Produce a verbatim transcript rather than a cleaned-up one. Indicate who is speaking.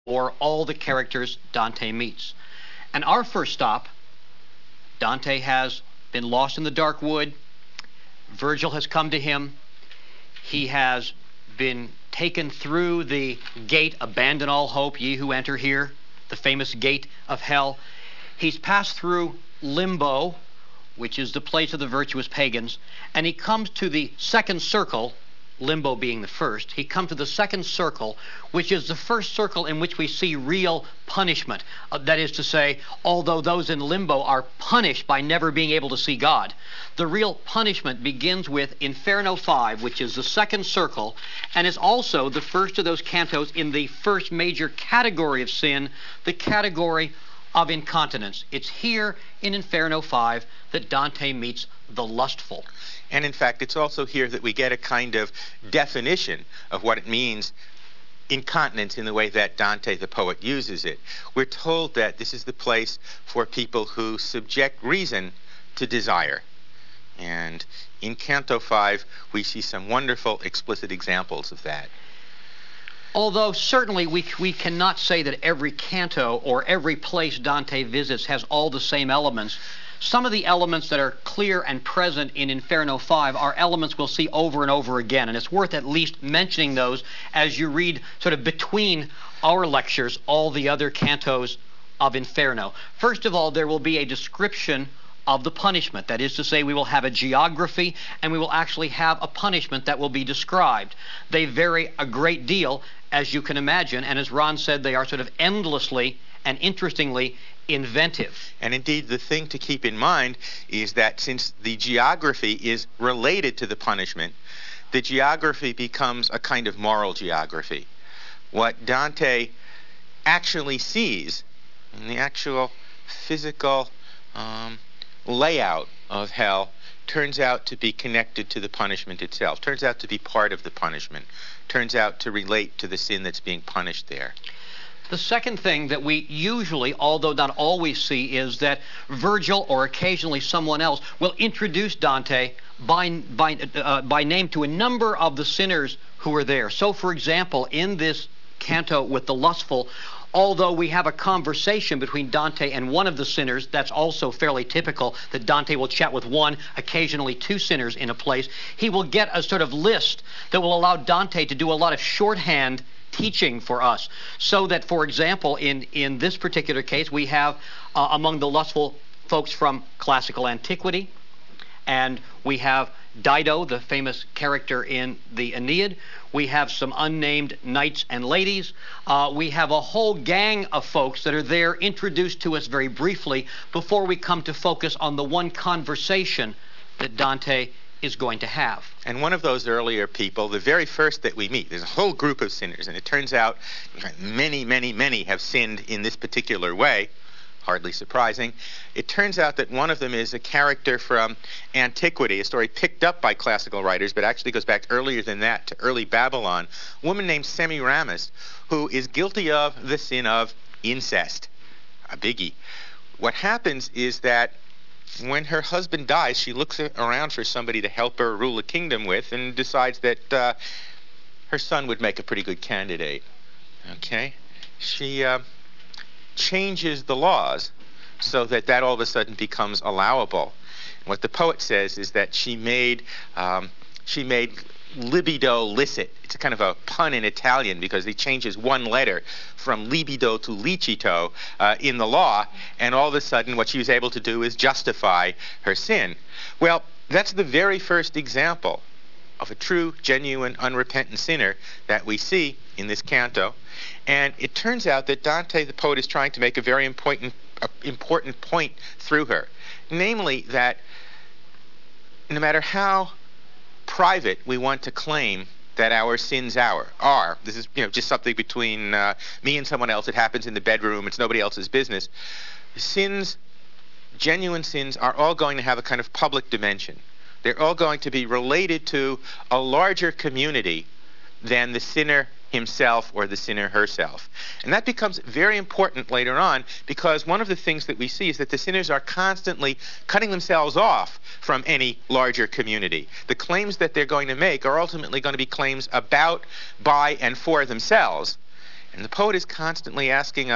Speaker 1: or all the characters Dante meets. And our first stop, Dante has been lost in the dark wood. Virgil has come to him. He has been taken through the gate, abandon all hope, ye who enter here, the famous gate of hell. He's passed through limbo, which is the place of the virtuous pagans, and he comes to the second circle, limbo being the first. He comes to the second circle, which is the first circle in which we see real punishment. Uh, that is to say, although those in limbo are punished by never being able to see God, the real punishment begins with Inferno five, which is the second circle, and is also the first of those cantos in the first major category of sin, the category of incontinence. It's here in Inferno five that Dante meets the lustful.
Speaker 2: And in fact, it's also here that we get a kind of definition of what it means, incontinence, in the way that Dante the poet uses it. We're told that this is the place for people who subject reason to desire. And in Canto five, we see some wonderful explicit examples of that.
Speaker 1: Although certainly we, we cannot say that every canto or every place Dante visits has all the same elements. Some of the elements that are clear and present in Inferno five are elements we'll see over and over again, and it's worth at least mentioning those as you read sort of between our lectures all the other cantos of Inferno. First of all, there will be a description of the punishment. That is to say, we will have a geography and we will actually have a punishment that will be described. They vary a great deal, as you can imagine, and as Ron said, they are sort of endlessly and interestingly inventive.
Speaker 2: And indeed, the thing to keep in mind is that since the geography is related to the punishment, the geography becomes a kind of moral geography. What Dante actually sees in the actual physical um, layout of hell turns out to be connected to the punishment itself, turns out to be part of the punishment, turns out to relate to the sin that's being punished there.
Speaker 1: The second thing that we usually, although not always, see is that Virgil or occasionally someone else will introduce Dante by, by, uh, by name to a number of the sinners who are there. So, for example, in this canto with the lustful, although we have a conversation between Dante and one of the sinners, that's also fairly typical that Dante will chat with one, occasionally two sinners in a place, he will get a sort of list that will allow Dante to do a lot of shorthand teaching for us. So that, for example, in, in this particular case, we have uh, among the lustful folks from classical antiquity, and we have Dido, the famous character in the Aeneid. We have some unnamed knights and ladies. Uh, we have a whole gang of folks that are there introduced to us very briefly before we come to focus on the one conversation that Dante is going to have.
Speaker 2: And one of those earlier people, the very first that we meet, there's a whole group of sinners, and it turns out many, many, many have sinned in this particular way. Hardly surprising. It turns out that one of them is a character from antiquity, a story picked up by classical writers, but actually goes back earlier than that to early Babylon, a woman named Semiramis, who is guilty of the sin of incest, a biggie. What happens is that when her husband dies, she looks around for somebody to help her rule a kingdom with and decides that uh, her son would make a pretty good candidate. Okay? She Uh, changes the laws so that that all of a sudden becomes allowable. And what the poet says is that she made um, she made libido licit. It's a kind of a pun in Italian because he changes one letter from libido to licito uh, in the law, and all of a sudden what she was able to do is justify her sin. Well, that's the very first example of a true, genuine, unrepentant sinner that we see in this canto. And it turns out that Dante, the poet, is trying to make a very important, uh, important point through her. Namely, that no matter how private we want to claim that our sins our, are, this is you know just something between uh, me and someone else, it happens in the bedroom, it's nobody else's business, sins, genuine sins, are all going to have a kind of public dimension. They're all going to be related to a larger community than the sinner himself or the sinner herself. And that becomes very important later on, because one of the things that we see is that the sinners are constantly cutting themselves off from any larger community. The claims that they're going to make are ultimately going to be claims about, by, and for themselves. And the poet is constantly asking